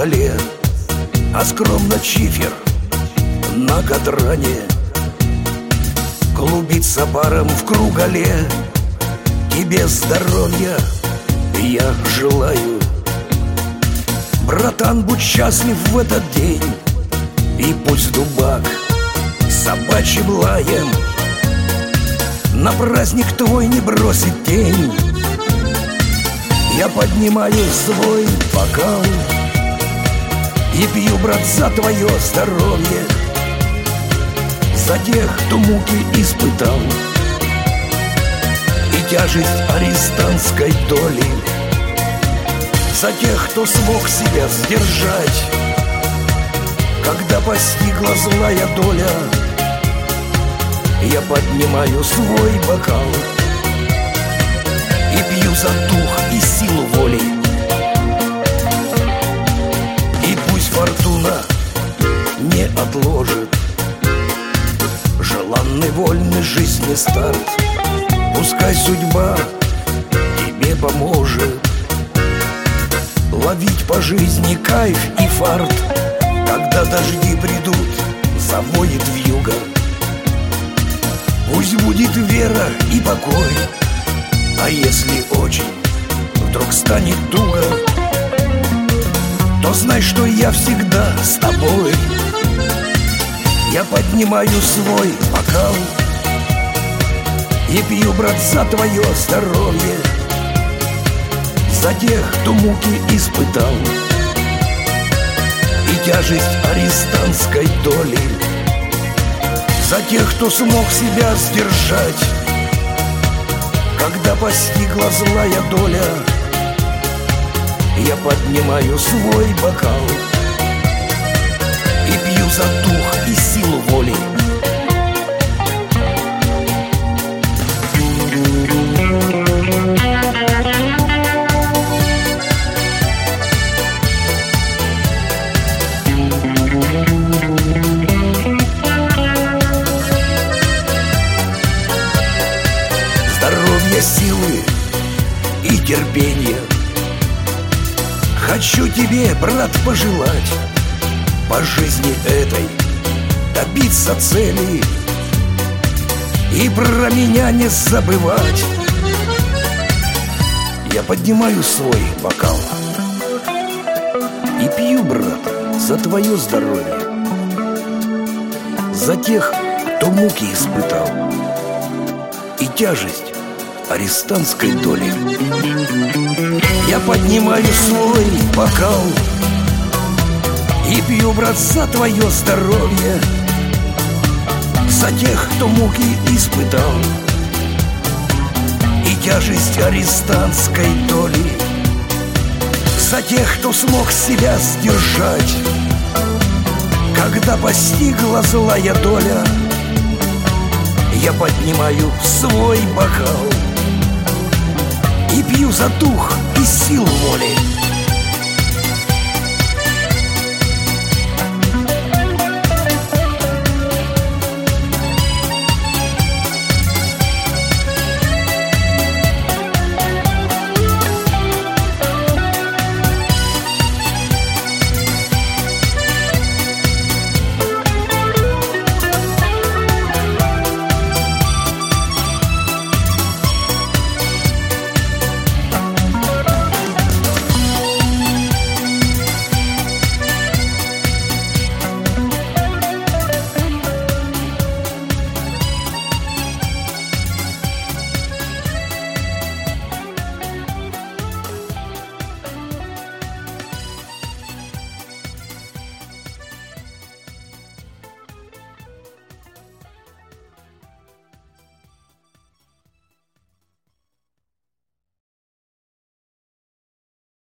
столе, а скромно чифер на кадране клубится паром в круголе. Тебе здоровья я желаю, братан, будь счастлив в этот день. И пусть дубак собачьим лаем на праздник твой не бросит тень. Я поднимаю свой бокал и пью, брат, за твое здоровье, за тех, кто муки испытал и тяжесть арестантской доли, за тех, кто смог себя сдержать, когда постигла злая доля. Я поднимаю свой бокал и пью за дух и силу воли. И пусть фортуна не отложит желанный вольный жизни старт. Пускай судьба тебе поможет ловить по жизни кайф и фарт. Когда дожди придут, завоет вьюга, пусть будет вера и покой. А если очень вдруг станет туго, то знай, что я всегда с тобой. Я поднимаю свой бокал и пью, брат, за твое здоровье, за тех, кто муки испытал и тяжесть арестантской доли, за тех, кто смог себя сдержать, когда постигла злая доля. Я поднимаю свой бокал и пью за дух и силу воли. Здоровья, силы и терпения хочу тебе, брат, пожелать. По жизни этой добиться цели и про меня не забывать. Я поднимаю свой бокал и пью, брат, за твое здоровье, за тех, кто муки испытал и тяжесть арестантской доли. Я поднимаю свой бокал и пью, брат, за твое здоровье, за тех, кто муки испытал и тяжесть арестантской доли, за тех, кто смог себя сдержать, когда постигла злая доля. Я поднимаю свой бокал и пью за дух и силу воли.